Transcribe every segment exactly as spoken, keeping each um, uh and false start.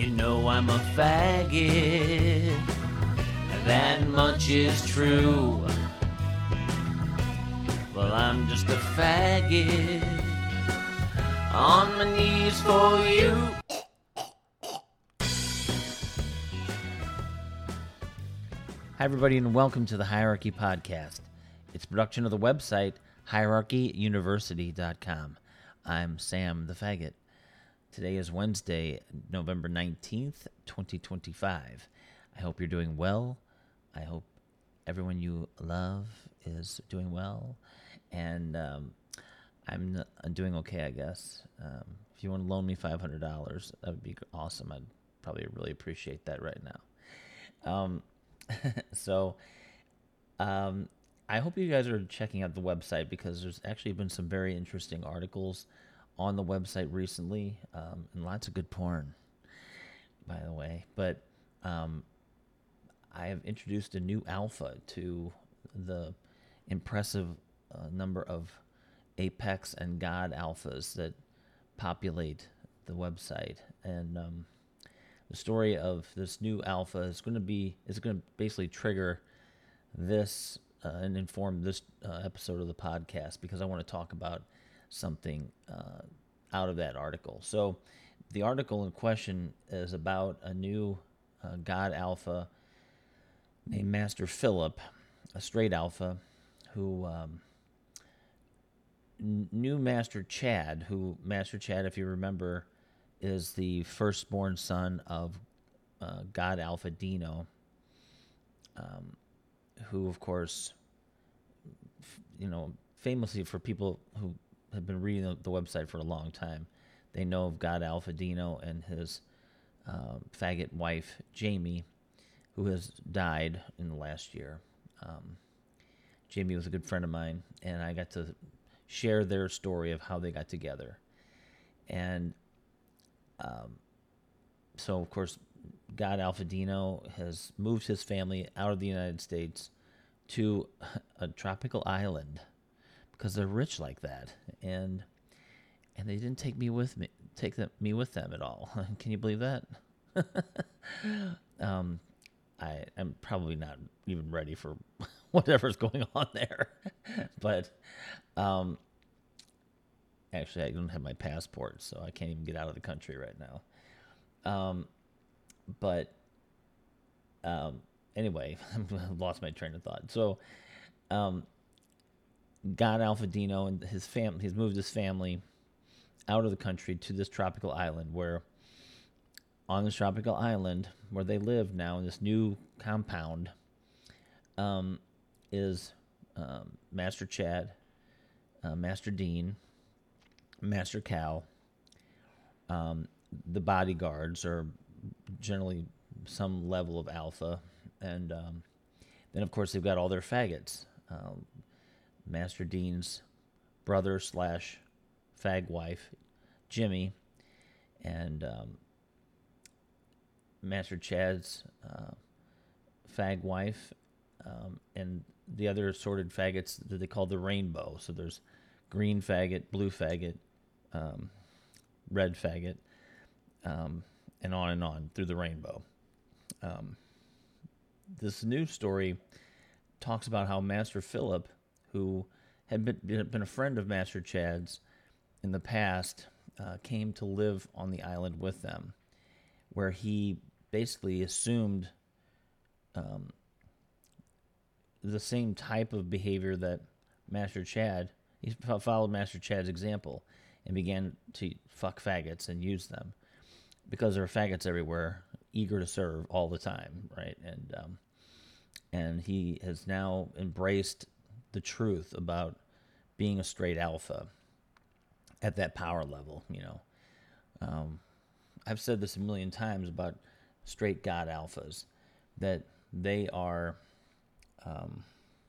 You know I'm a faggot, that much is true. Well, I'm just a faggot, on my knees for you. Hi, everybody, and welcome to the Hierarchy Podcast. It's a production of the website hierarchy university dot com. I'm Sam the Faggot. Today is Wednesday, November nineteenth, twenty twenty-five. I hope you're doing well. I hope everyone you love is doing well. And um, I'm, n- I'm doing okay, I guess. Um, if you want to loan me five hundred dollars, that would be awesome. I'd probably really appreciate that right now. Um, so um, I hope you guys are checking out the website, because there's actually been some very interesting articles on the website recently, um, and lots of good porn, by the way. But um, I have introduced a new alpha to the impressive uh, number of Apex and God alphas that populate the website. And um, the story of this new alpha is going to be is going to basically trigger this uh, and inform this uh, episode of the podcast, because I want to talk about something uh, out of that article. So the article in question is about a new uh, God alpha named Master Philip, a straight alpha, who um, n- knew Master Chad, who Master Chad, if you remember, is the firstborn son of uh, God Alpha Dino, um, who, of course, f- you know, famously, for people who have been reading the, the website for a long time, they know of God Alpha Dino and his um, faggot wife, Jamie, who has died in the last year. Um, Jamie was a good friend of mine, and I got to share their story of how they got together. And um, so, of course, God Alpha Dino has moved his family out of the United States to a tropical island because they're rich like that, and and they didn't take me with me take them, me with them at all. Can you believe that? um, I am probably not even ready for whatever's going on there, but um, actually, I don't have my passport, so I can't even get out of the country right now. Um, but um, anyway, I lost my train of thought. So, um, God Alpha Dino and his fam, he's moved his family out of the country to this tropical island, where on this tropical island where they live now in this new compound um, is um, Master Chad, uh, Master Dean, Master Cal. Um, the bodyguards are generally some level of alpha, and um, then of course they've got all their faggots. Um, Master Dean's brother slash fag wife, Jimmy, and um, Master Chad's uh, fag wife, um, and the other assorted faggots that they call the rainbow. So there's green faggot, blue faggot, um, red faggot, um, and on and on through the rainbow. Um, this new story talks about how Master Philip, who had been, been a friend of Master Chad's in the past, uh, came to live on the island with them, where he basically assumed um, the same type of behavior that Master Chad, he followed Master Chad's example and began to fuck faggots and use them, because there are faggots everywhere, eager to serve all the time, right? And um, and he has now embraced the truth about being a straight alpha at that power level. You know, um, I've said this a million times about straight God alphas, that they are um,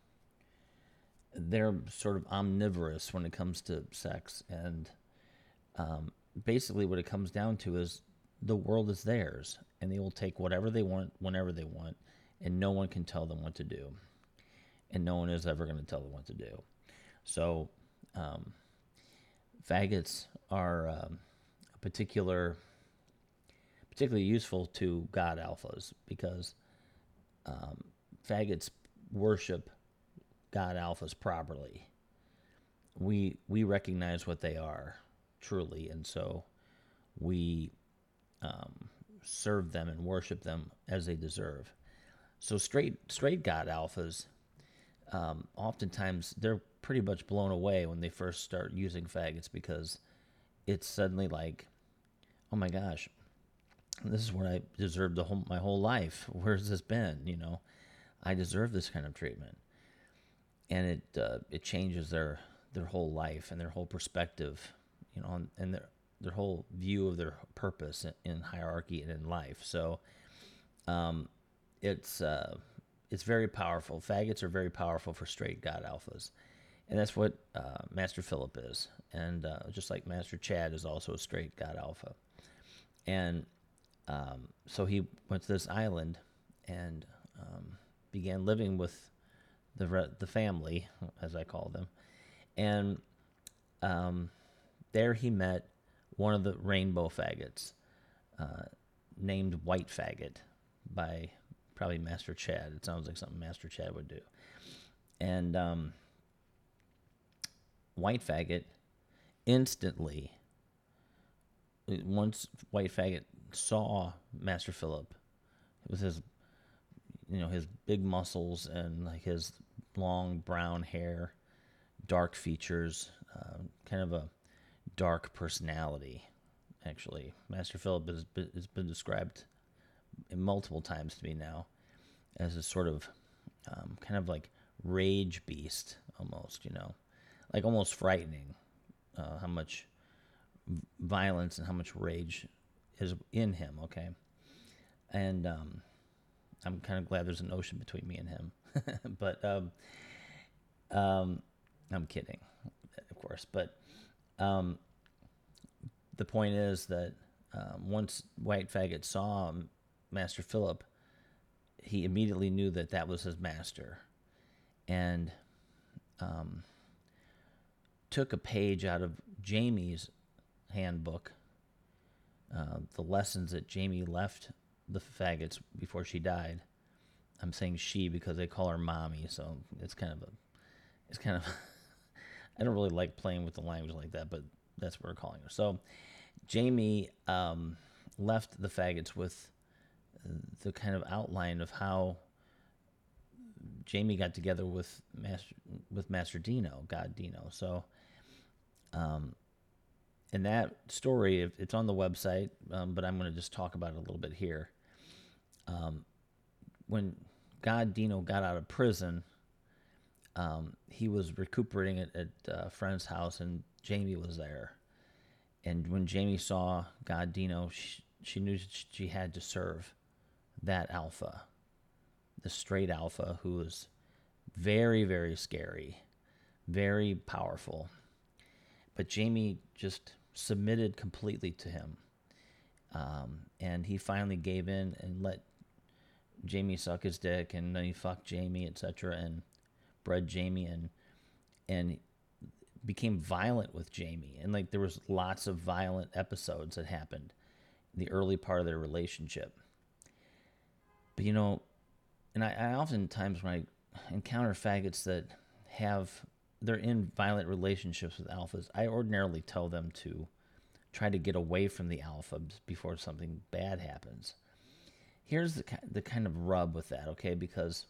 they're sort of omnivorous when it comes to sex, and um, basically what it comes down to is the world is theirs, and they will take whatever they want whenever they want, and no one can tell them what to do, and no one is ever going to tell them what to do. So um, faggots are um, a particular particularly useful to God alphas because um, faggots worship God alphas properly. We we recognize what they are truly, and so we um, serve them and worship them as they deserve. So straight straight God alphas, um, oftentimes they're pretty much blown away when they first start using faggots because it's suddenly like, oh my gosh, this is what I deserved the whole, my whole life. Where's this been? You know, I deserve this kind of treatment, and it uh, it changes their their whole life and their whole perspective, you know, and their their whole view of their purpose in, in hierarchy and in life. So, um, it's uh, it's very powerful. Faggots are very powerful for straight God alphas, and that's what uh, Master Philip is, and uh, just like Master Chad is also a straight God alpha, and um, so he went to this island and um, began living with the re- the family, as I call them, and um, there he met one of the rainbow faggots, uh, named White Faggot, by probably Master Chad. It sounds like something Master Chad would do. And um, White Faggot instantly, once White Faggot saw Master Philip with his, you know, his big muscles and like his long brown hair, dark features, uh, kind of a dark personality. Actually, Master Philip has been, has been described multiple times to me now as a sort of um, kind of like rage beast, almost, you know, like almost frightening. Uh, how much violence and how much rage is in him. Okay, and um, I'm kind of glad there's an ocean between me and him. but um, um, I'm kidding, of course. But um, the point is that um, once White Faggot saw Master Philip, he immediately knew that that was his master, and um, took a page out of Jamie's handbook, uh, the lessons that Jamie left the faggots before she died. I'm saying she because they call her mommy, so it's kind of a, it's kind of, I don't really like playing with the language like that, but that's what we're calling her. So Jamie um, left the faggots with the kind of outline of how Jamie got together with Master with Master Dino, God Dino. So, um, in that story, it's on the website, um, but I'm going to just talk about it a little bit here. Um, when God Dino got out of prison, um, he was recuperating at, at a friend's house, and Jamie was there. And when Jamie saw God Dino, she, she knew she had to serve that alpha, the straight alpha, who was very, very scary, very powerful. But Jamie just submitted completely to him. Um, and he finally gave in and let Jamie suck his dick, and then he fucked Jamie, et cetera, and bred Jamie, and and became violent with Jamie. And like there was lots of violent episodes that happened in the early part of their relationship. But you know, and I, I oftentimes when I encounter faggots that have they're in violent relationships with alphas, I ordinarily tell them to try to get away from the alphas before something bad happens. Here's the the kind of rub with that, okay? Because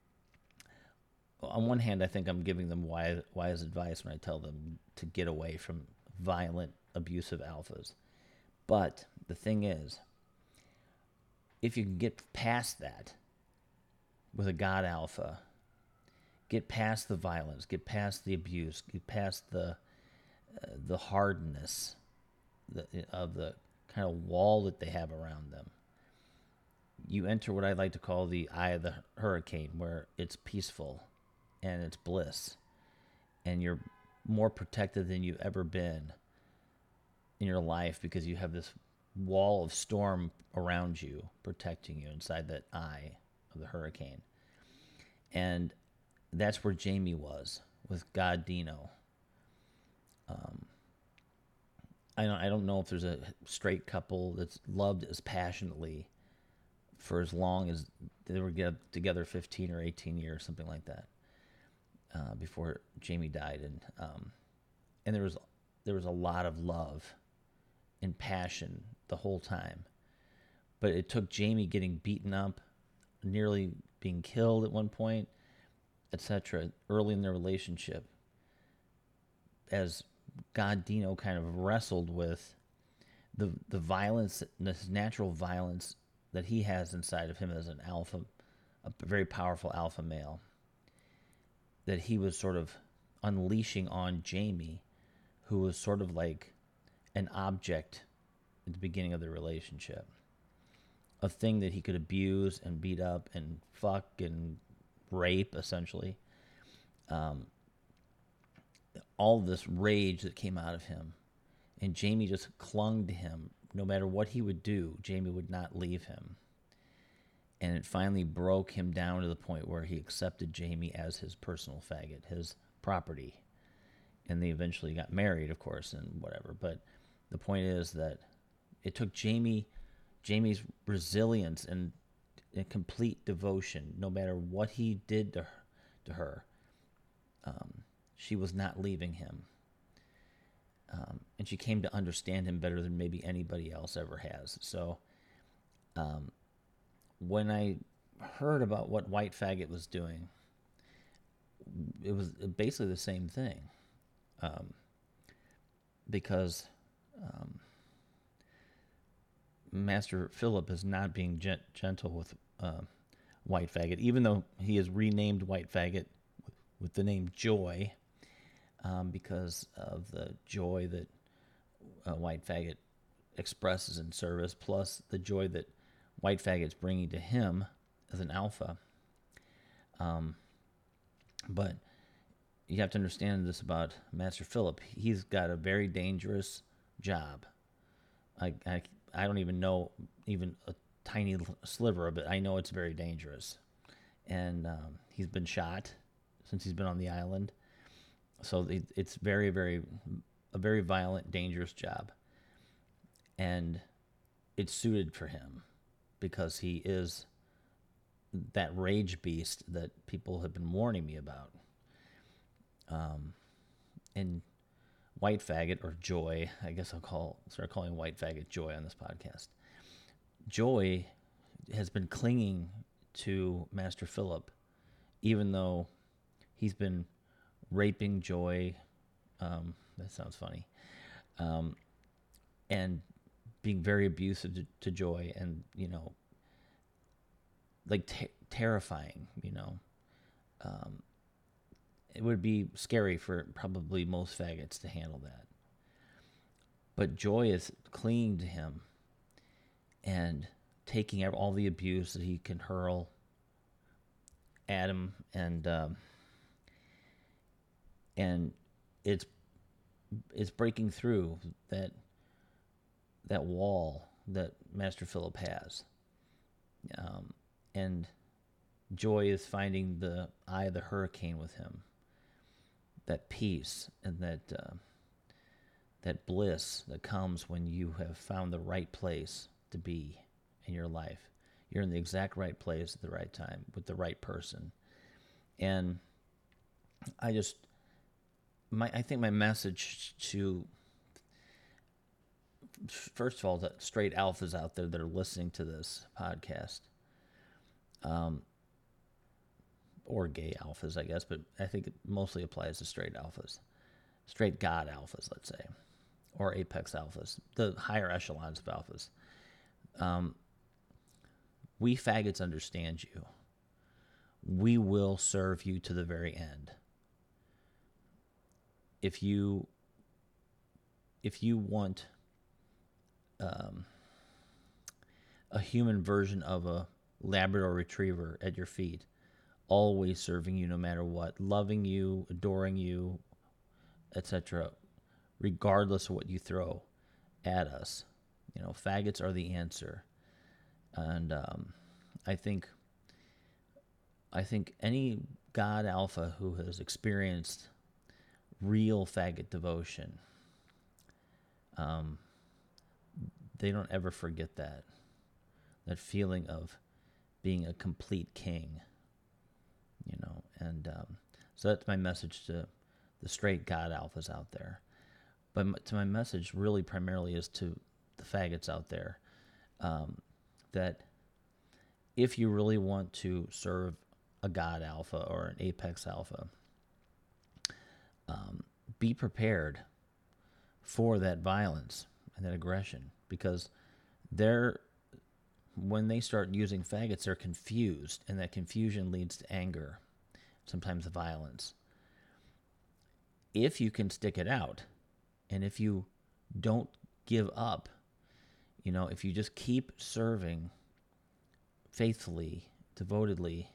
on one hand, I think I'm giving them wise, wise advice when I tell them to get away from violent, abusive alphas. But the thing is, if you can get past that with a God alpha, get past the violence, get past the abuse, get past the uh, the hardness the, of the kind of wall that they have around them, you enter what I like to call the eye of the hurricane, where it's peaceful and it's bliss, and you're more protected than you've ever been in your life because you have this wall of storm around you protecting you inside that eye of the hurricane. And that's where Jamie was with God Dino. Um, I don't, I don't know if there's a straight couple that's loved as passionately for as long as they were get together, fifteen or eighteen years, something like that, uh, before Jamie died. And um, and there was there was a lot of love and passion the whole time. But it took Jamie getting beaten up, nearly being killed at one point, et cetera, early in their relationship, as God Dino kind of wrestled with the the violence, this natural violence that he has inside of him as an alpha, a very powerful alpha male, that he was sort of unleashing on Jamie, who was sort of like an object at the beginning of the relationship, a thing that he could abuse and beat up and fuck and rape, essentially. Um, all this rage that came out of him. And Jamie just clung to him. No matter what he would do, Jamie would not leave him. And it finally broke him down to the point where he accepted Jamie as his personal faggot, his property. And they eventually got married, of course, and whatever. But the point is that it took Jamie, Jamie's resilience and, and complete devotion, no matter what he did to her, to her um, she was not leaving him. Um, and she came to understand him better than maybe anybody else ever has. So um, when I heard about what White Faggot was doing, it was basically the same thing. Um, because um, Master Philip is not being gent- gentle with uh, White Faggot, even though he is renamed White Faggot with the name Joy, um, because of the joy that uh, White Faggot expresses in service, plus the joy that White Faggot's bringing to him as an alpha. Um, but you have to understand this about Master Philip. He's got a very dangerous job. I, I, I don't even know even a tiny sliver of it. I know it's very dangerous. And um, he's been shot since he's been on the island. So it, it's very, very, a very violent, dangerous job. And it's suited for him because he is that rage beast that people have been warning me about. Um, and White Faggot, or Joy, I guess I'll call start calling White Faggot Joy on this podcast. Joy has been clinging to Master Philip, even though he's been raping Joy. Um, that sounds funny. Um, and being very abusive to, to Joy, and you know, like ter- terrifying. You know, um, it would be scary for probably most faggots to handle that. But Joy is clinging to him and taking all the abuse that he can hurl at him, and um, and it's it's breaking through that that wall that Master Philip has, um, and Joy is finding the eye of the hurricane with him. That peace and that uh, that bliss that comes when you have found the right place to be in your life. You're in the exact right place at the right time with the right person. And I just, my I think my message to, first of all, the straight alphas out there that are listening to this podcast, um, or gay alphas, I guess, but I think it mostly applies to straight alphas, straight God alphas, let's say, or apex alphas, the higher echelons of alphas. Um, we faggots understand you. We will serve you to the very end. If you, if you want um, a human version of a Labrador Retriever at your feet, always serving you no matter what, loving you, adoring you, et cetera, regardless of what you throw at us. You know, faggots are the answer. And um, I think I think any God alpha who has experienced real faggot devotion um, they don't ever forget that, that feeling of being a complete king, you know. And um, so that's my message to the straight God alphas out there. But m- to my message really primarily is to the faggots out there, um, that if you really want to serve a God alpha or an apex alpha, um, be prepared for that violence and that aggression, because they're, when they start using faggots, they're confused, and that confusion leads to anger, sometimes violence. If you can stick it out, and if you don't give up, you know, if you just keep serving faithfully, devotedly,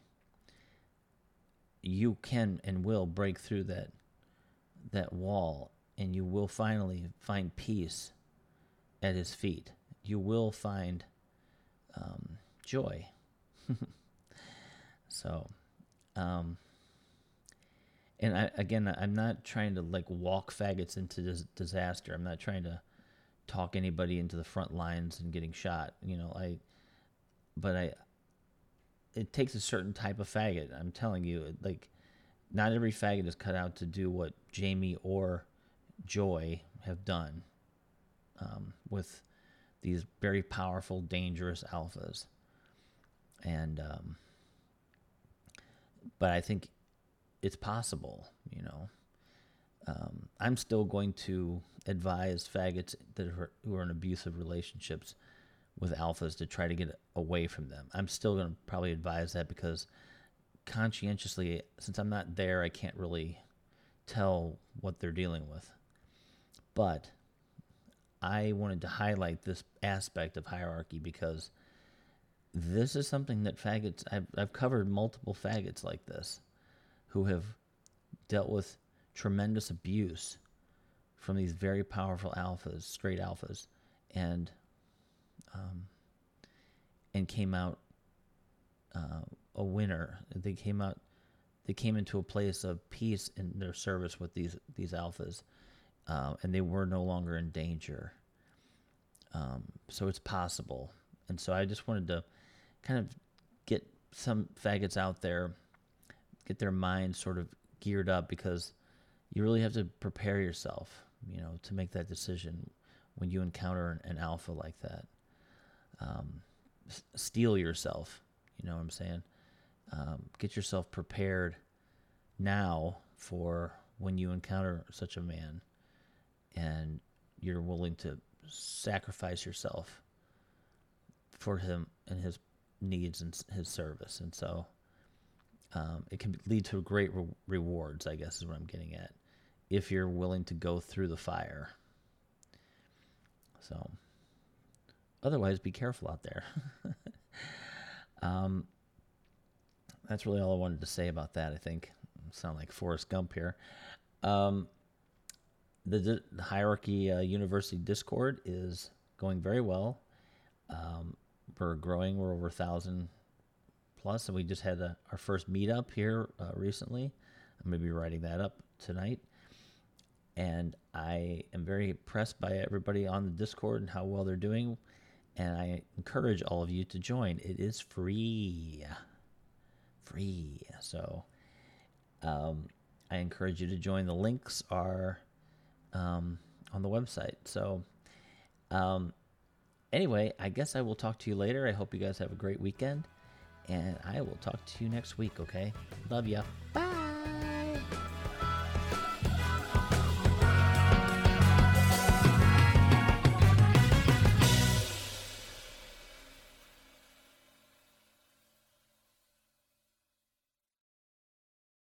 you can and will break through that that wall, and you will finally find peace at his feet. You will find um, joy. so, um, and I, again, I'm not trying to like walk faggots into dis- disaster. I'm not trying to talk anybody into the front lines and getting shot. You know, I, but I, it takes a certain type of faggot. I'm telling you, like, not every faggot is cut out to do what Jamie or Joy have done um, with these very powerful, dangerous alphas. And, um, but I think it's possible, you know. Um, I'm still going to advise faggots that are, who are in abusive relationships with alphas to try to get away from them. I'm still going to probably advise that, because conscientiously, since I'm not there, I can't really tell what they're dealing with. But I wanted to highlight this aspect of hierarchy, because this is something that faggots, I've, I've covered multiple faggots like this who have dealt with tremendous abuse from these very powerful alphas, straight alphas, and um, and came out uh, a winner. They came out, they came into a place of peace in their service with these these alphas, uh, and they were no longer in danger. Um, so it's possible, and so I just wanted to kind of get some faggots out there, get their minds sort of geared up, because you really have to prepare yourself, you know, to make that decision when you encounter an, an alpha like that. Um, s- steel yourself, you know what I'm saying? Um, get yourself prepared now for when you encounter such a man, and you're willing to sacrifice yourself for him and his needs and his service. And so um, it can lead to great re- rewards, I guess is what I'm getting at, if you're willing to go through the fire. So otherwise, be careful out there. um, that's really all I wanted to say about that, I think. I sound like Forrest Gump here. Um, the, the Hierarchy uh, University Discord is going very well. Um, we're growing. We're over a thousand plus, and we just had a, our first meetup here uh, recently. I'm going to be writing that up tonight. And I am very impressed by everybody on the Discord and how well they're doing. And I encourage all of you to join. It is free. Free. So um, I encourage you to join. The links are um, on the website. So um, anyway, I guess I will talk to you later. I hope you guys have a great weekend. And I will talk to you next week, okay? Love ya. Bye.